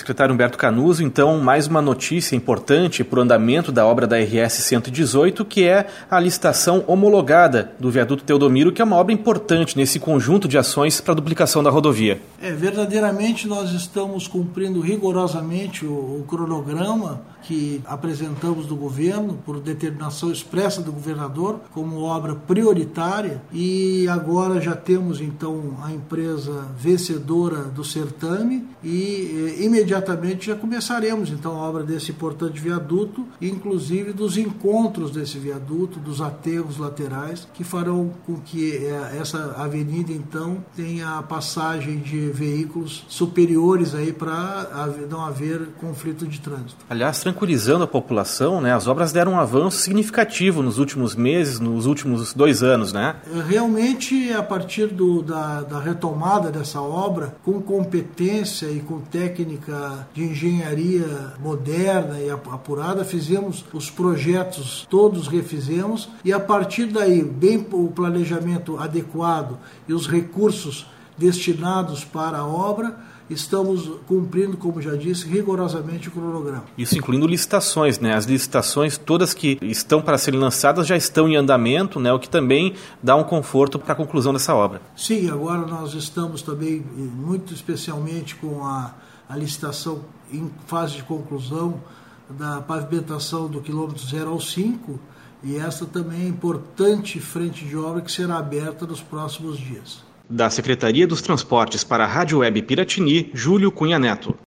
Secretário Humberto Canuso, então, mais uma notícia importante para o andamento da obra da RS 118, que é a licitação homologada do viaduto Teodomiro, que é uma obra importante nesse conjunto de ações para a duplicação da rodovia. Verdadeiramente nós estamos cumprindo rigorosamente o cronograma que apresentamos do governo, por determinação expressa do governador, como obra prioritária, e agora já temos então a empresa vencedora do certame e imediatamente já começaremos então a obra desse importante viaduto, inclusive dos encontros desse viaduto, dos aterros laterais, que farão com que essa avenida então tenha a passagem de veículos superiores aí para não haver conflito de trânsito. Aliás, tranquilizando a população, né, as obras deram um avanço significativo nos últimos meses, nos últimos 2 anos, né? Realmente, a partir da retomada dessa obra, com competência e com técnica de engenharia moderna e apurada, fizemos os projetos, todos refizemos, e a partir daí, bem o planejamento adequado e os recursos destinados para a obra, estamos cumprindo, como já disse, rigorosamente o cronograma. Isso incluindo licitações, né? As licitações todas que estão para serem lançadas já estão em andamento, né? O que também dá um conforto para a conclusão dessa obra. Sim, agora nós estamos também, muito especialmente com a licitação em fase de conclusão da pavimentação do quilômetro 0 ao 5, e essa também é importante frente de obra que será aberta nos próximos dias. Da Secretaria dos Transportes para a Rádio Web Piratini, Júlio Cunha Neto.